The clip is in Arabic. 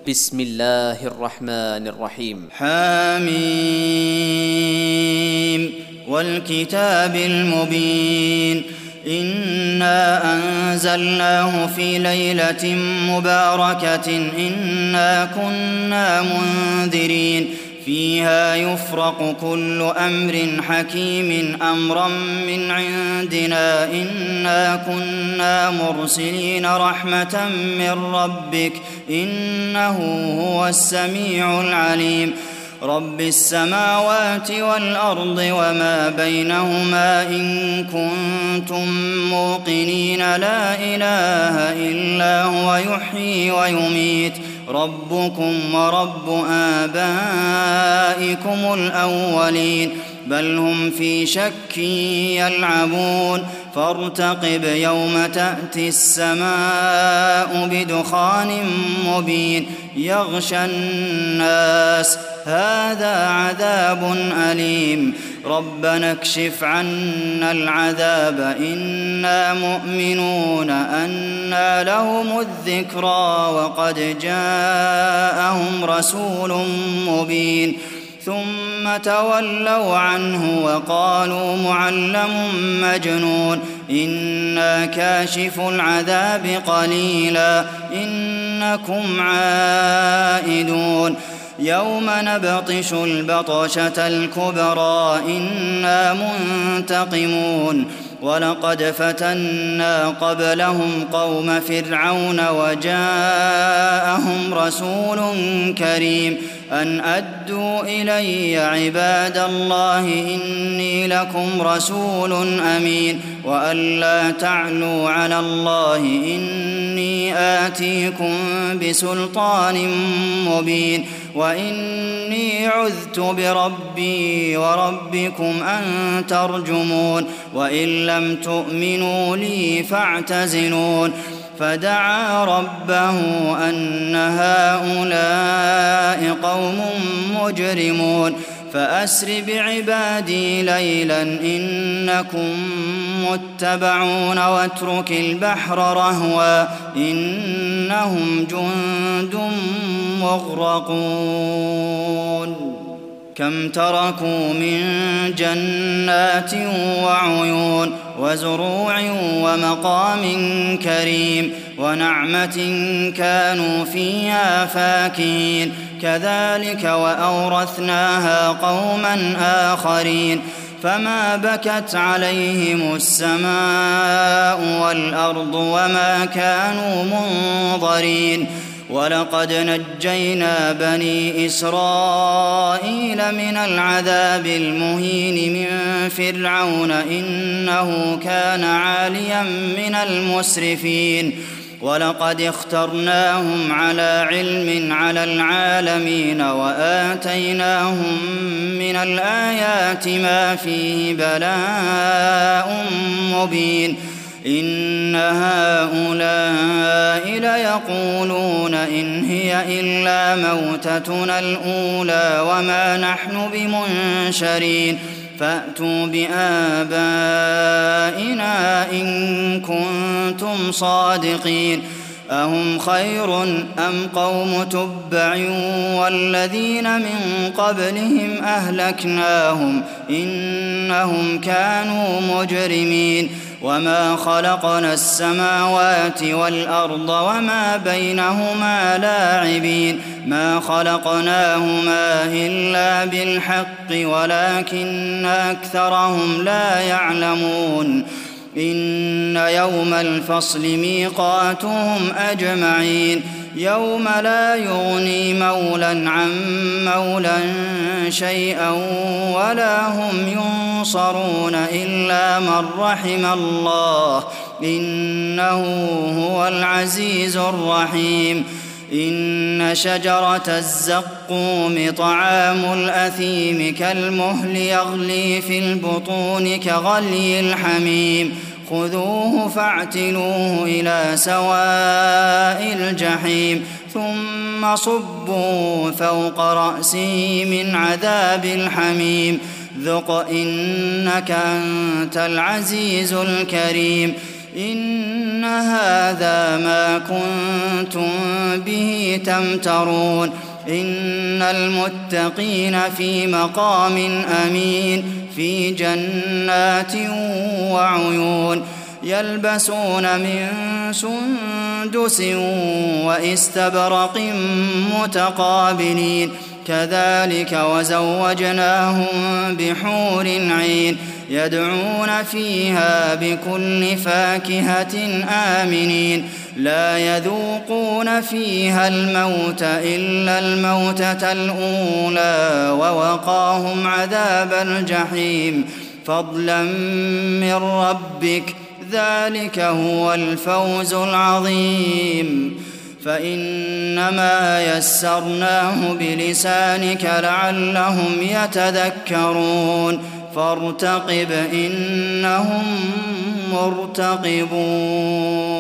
بسم الله الرحمن الرحيم. حميم والكتاب المبين إنا أنزلناه في ليلة مباركة إنا كنا منذرين فيها يفرق كل أمر حكيم أمرا من عندنا إنا كنا مرسلين رحمة من ربك إنه هو السميع العليم رب السماوات والأرض وما بينهما إن كنتم موقنين لا إله إلا هو يحيي ويميت ربكم ورب آبائكم الأولين بل هم في شك يلعبون فارتقب يوم تأتي السماء بدخان مبين يغشى الناس هذا عذاب أليم ربنا اكشف عنا العذاب إنا مؤمنون أنى لهم الذكرى وقد جاءهم رسول مبين ثم تولوا عنه وقالوا معلم مجنون إنا كاشف العذاب قليلا إنكم عائدون يوم نبطش البطشة الكبرى إنا منتقمون ولقد فتنا قبلهم قوم فرعون وجاءهم رسول كريم أن أدوا إلي عباد الله إني لكم رسول أمين وأن لا تعلوا على الله إني آتيكم بسلطان مبين وإني عذت بربي وربكم أن ترجمون وإن لم تؤمنوا لي فاعتزلون فدعا ربه أن هؤلاء قوم مجرمون فأسر بعبادي ليلا إنكم متبعون واترك البحر رهوا إنهم جند مغرقون كم تركوا من جنات وعيون وزروع ومقام كريم ونعمة كانوا فيها فاكهين كذلك وأورثناها قوما آخرين فما بكت عليهم السماء والأرض وما كانوا منظرين ولقد نجينا بني إسرائيل من العذاب المهين من فرعون إنه كان عاليا من المسرفين ولقد اخترناهم على علم على العالمين وآتيناهم من الآيات ما فيه بلاء مبين إن هؤلاء ليقولون إن هي إلا موتتنا الأولى وما نحن بمنشرين فأتوا بآبائنا إن كنتم صادقين أهم خير أم قوم تبع والذين من قبلهم أهلكناهم إنهم كانوا مجرمين وما خلقنا السماوات والأرض وما بينهما لاعبين ما خلقناهما إلا بالحق ولكن أكثرهم لا يعلمون إن يوم الفصل ميقاتهم أجمعين يوم لا يغني مولى عن مولى شيئا ولا هم ينصرون إلا من رحم الله إنه هو العزيز الرحيم إن شجرة الزقوم طعام الأثيم كالمهل يغلي في البطون كغلي الحميم خذوه فاعتلوه إلى سواء الجحيم ثم صبوا فوق رأسه من عذاب الحميم ذق إنك أنت العزيز الكريم إن هذا ما كنتم به تمترون إن المتقين في مقام أمين في جنات وعيون يلبسون من سندس وإستبرق متقابلين كذلك وزوجناهم بحور عين يدعون فيها بكل فاكهة آمنين لا يذوقون فيها الموت إلا الموتة الأولى ووقاهم عذاب الجحيم فضلا من ربك ذلك هو الفوز العظيم فإنما يسرناه بلسانك لعلهم يتذكرون فارتقب إنهم مرتقبون